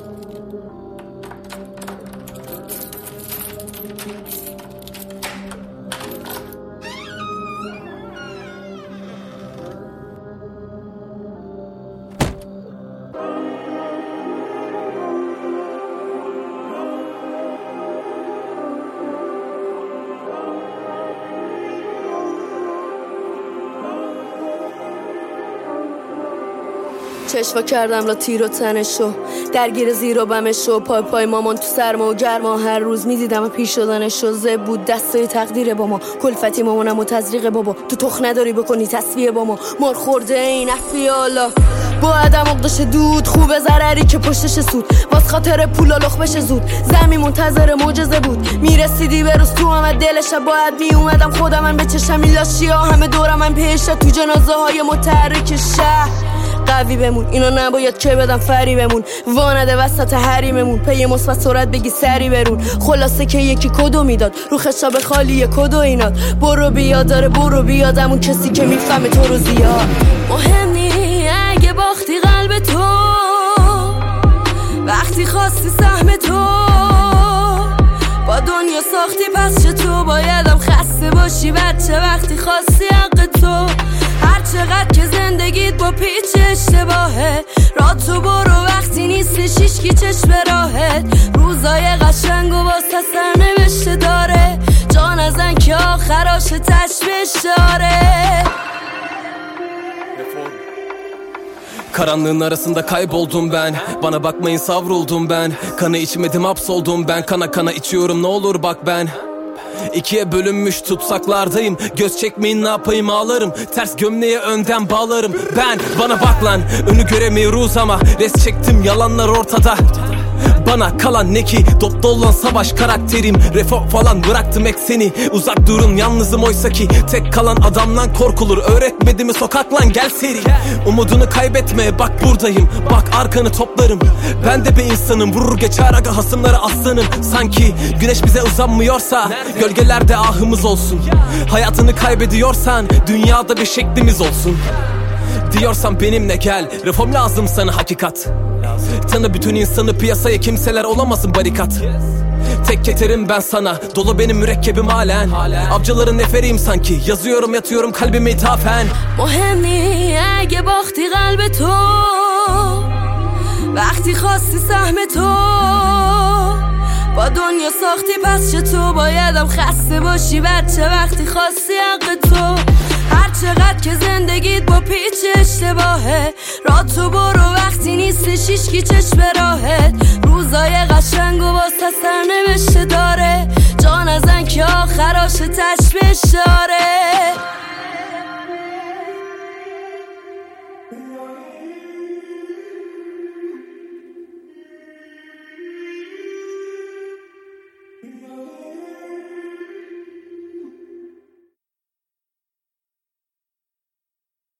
چشوا کردم لا تیر و تنشو، درگیر زیر و بمشو، پای پای مامان تو سرما و گرما، هر روز میدیدم و پیش شدنشو. زه بود دستای تقدیر با ما، کلفتی مامانم و تزریق بابا، تو تخ نداری بکنی تصفیه با ما، مار خورده این افیالا با عدم اقداش دود، خوبه ضرری که پشتش سود، واس خاطر پولا لخ بشه زود، زمین منتظر معجزه بود، میرسیدی به روز تو همه دلش باید میومدم خودم من بچشم این لاشیا همه دورم من پیشت تو جنازه های متحرک شهر. قوی بمون، اینا نباید که بدم فری بمون، وانده وسط حریممون، پی مثبت سرعت بگی سری برون، خلاصه که یکی کدو میداد رو خشاب خالی کدو ایناد، برو بیا داره برو بیادمون کسی که میفهمه تو رو زیاد. مهم نی اگه باختی قلب تو، وقتی خواستی سهم تو، با دنیا ساختی پس چطور بایدم خسته باشی بچه وقتی خواستی حق تو، هر چقدر که زندگیت با پیچ اشتباهه، راه تو برو وقتی نیستی شیشکی چشم راهت، روزای قشنگ و باز سرنوشته داره، جان ازن که آخراش تشبیه شاره. Karanlığın arasında kayboldum ben, bana bakmayın savruldum ben, kanı içmedim hapsoldum ben, kana kana içiyorum ne olur bak ben. İkiye bölünmüş tutsaklardayım, göz çekmeyin ne yapayım ağlarım, ters gömleğe önden bağlarım ben. Bana bak lan, önü göremiyoruz ama res çektim yalanlar ortada. Bana kalan ne ki, dop dolan savaş karakterim, refo falan bıraktım ekseni, uzak durun yalnızım oysa ki, tek kalan adamdan korkulur, öğretmedi mi sokak lan gel seri. Umudunu kaybetme bak buradayım, bak arkanı toplarım, ben de bir insanım, vurur geçer aga hasımları aslanım. Sanki güneş bize uzanmıyorsa, gölgelerde ahımız olsun, hayatını kaybediyorsan, dünyada bir şeklimiz olsun. Diyorsan benimle gel, reform lazım sana hakikat. Tanı bütün insanı piyasaya, kimseler olamasın barikat. Tek yeterim ben sana, dolu benim mürekkebim halen, avcıların neferiyim sanki, yazıyorum yatıyorum kalbime ithafen. مهم نی اگه باختی قلب تو، وقتی خواستی سهم تو، با دنیا ساختی پس چطور بایدم خسته باشی بچه وقتی خواستی حق تو، هر چقدر که زندگیت با پیچ اشتباهه، راه تو برو وقتی نیستی شیشکی چشم راهت، روزای قشنگ و باز سرنوشته داره، جان ازن که آخراش تشبیه شاره.